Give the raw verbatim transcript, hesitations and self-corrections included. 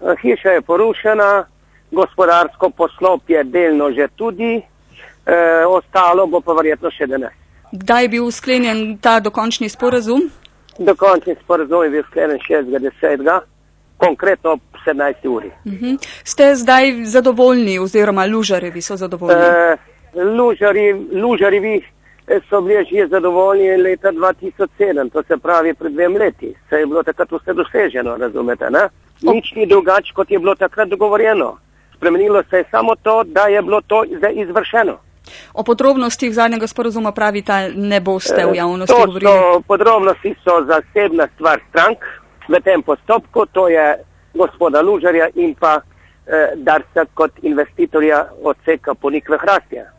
hiša je porušena, gospodarsko poslopje delno že tudi, e, ostalo bo pa verjetno še danes. Kdaj je bil sklenjen ta dokončni sporazum? Dokončni sporazum je bil sklenjen šestega desetega, konkretno ob sedemnajsti uri. Uh-huh. Ste zdaj zadovoljni oziroma Lužarjevi so zadovoljni? E, Lužarji, Lužarjevi so bili že zadovoljni leta dva tisoč sedem, to se pravi pred dvem leti. Se je bilo takrat vse doseženo, razumete, ne? Nič ni drugače, kot je bilo takrat dogovorjeno. Spremenilo se je samo to, da je bilo to zdaj izvršeno. O podrobnostih zadnjega sporazuma pravita ne boste v javnosti to govorili? So, podrobnosti so zasebna stvar strank v tem postopku, to je gospoda Lužarja in pa eh, Darsa kot investitorja odseka Ponikve Hrastja.